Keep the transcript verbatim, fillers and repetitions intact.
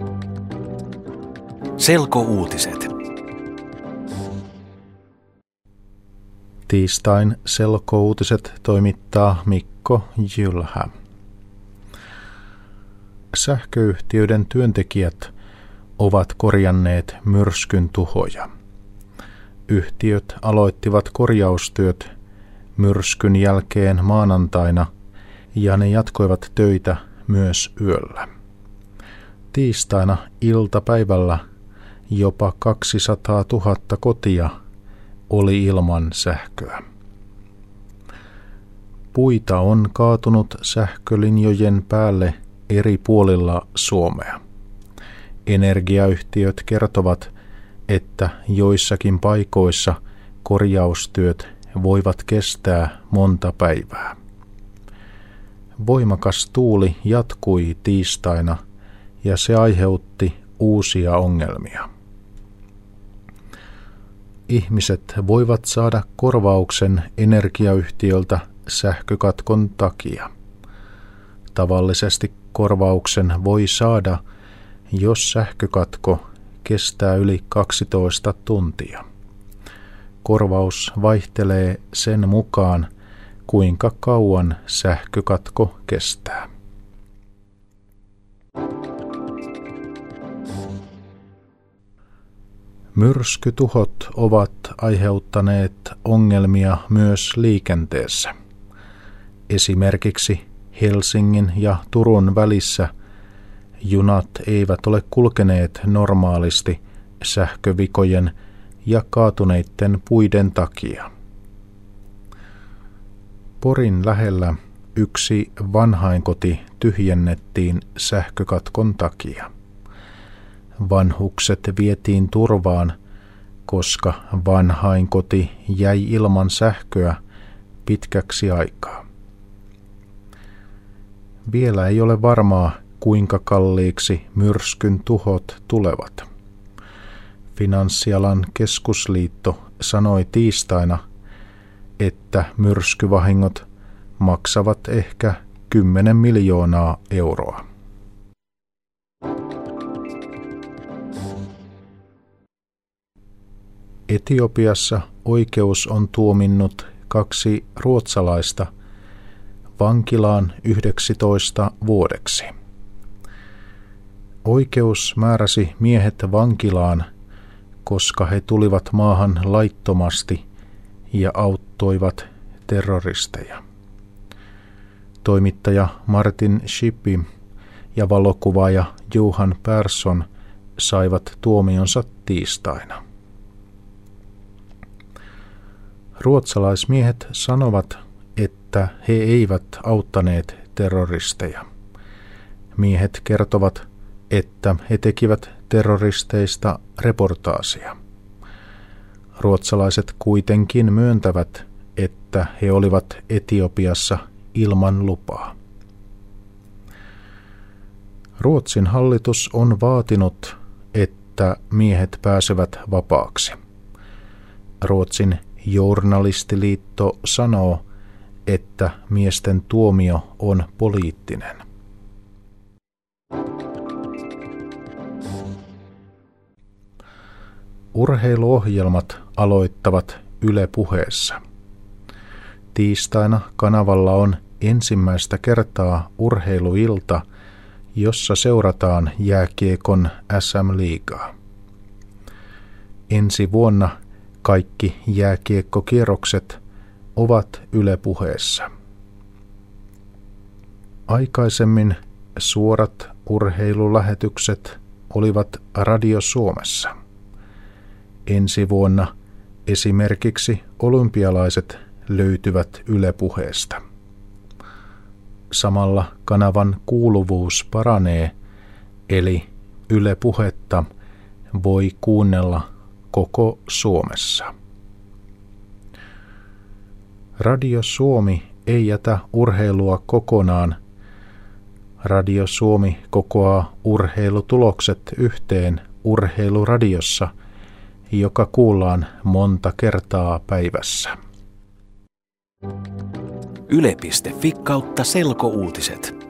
Selkouutiset. Tiistain selkouutiset toimittaa Mikko Jylhä. Sähköyhtiöiden työntekijät ovat korjanneet myrskyn tuhoja. Yhtiöt aloittivat korjaustyöt myrskyn jälkeen maanantaina ja ne jatkoivat töitä myös yöllä. Tiistaina iltapäivällä jopa kaksisataatuhatta kotia oli ilman sähköä. Puita on kaatunut sähkölinjojen päälle eri puolilla Suomea. Energiayhtiöt kertovat, että joissakin paikoissa korjaustyöt voivat kestää monta päivää. Voimakas tuuli jatkui tiistaina ja se aiheutti uusia ongelmia. Ihmiset voivat saada korvauksen energiayhtiöltä sähkökatkon takia. Tavallisesti korvauksen voi saada, jos sähkökatko kestää yli kaksitoista tuntia. Korvaus vaihtelee sen mukaan, kuinka kauan sähkökatko kestää. Myrskytuhot ovat aiheuttaneet ongelmia myös liikenteessä. Esimerkiksi Helsingin ja Turun välissä junat eivät ole kulkeneet normaalisti sähkövikojen ja kaatuneiden puiden takia. Porin lähellä yksi vanhainkoti tyhjennettiin sähkökatkon takia. Vanhukset vietiin turvaan, koska vanhainkoti jäi ilman sähköä pitkäksi aikaa. Vielä ei ole varmaa, kuinka kalliiksi myrskyn tuhot tulevat. Finanssialan keskusliitto sanoi tiistaina, että myrskyvahingot maksavat ehkä kymmenen miljoonaa euroa. Etiopiassa oikeus on tuominnut kaksi ruotsalaista vankilaan yhdeksitoista vuodeksi. Oikeus määräsi miehet vankilaan, koska he tulivat maahan laittomasti ja auttoivat terroristeja. Toimittaja Martin Schippi ja valokuvaaja Johan Persson saivat tuomionsa tiistaina. Ruotsalaismiehet sanovat, että he eivät auttaneet terroristeja. Miehet kertovat, että he tekivät terroristeista reportaasia. Ruotsalaiset kuitenkin myöntävät, että he olivat Etiopiassa ilman lupaa. Ruotsin hallitus on vaatinut, että miehet pääsevät vapaaksi. Ruotsin journalistiliitto sanoo, että miesten tuomio on poliittinen. Urheiluohjelmat aloittavat Yle Puheessa. Tiistaina kanavalla on ensimmäistä kertaa urheiluilta, jossa seurataan jääkiekon äs äm-liigaa. Ensi vuonna kaikki jääkiekkokierrokset ovat Yle Puheessa. Aikaisemmin suorat urheilulähetykset olivat Radio Suomessa. Ensi vuonna esimerkiksi olympialaiset löytyvät Yle Puheesta. Samalla kanavan kuuluvuus paranee, eli Yle Puhetta voi kuunnella koko Suomessa. Radio Suomi ei jätä urheilua kokonaan. Radio Suomi kokoaa urheilutulokset yhteen urheiluradiossa, joka kuullaan monta kertaa päivässä. Yle piste fi kautta selkouutiset.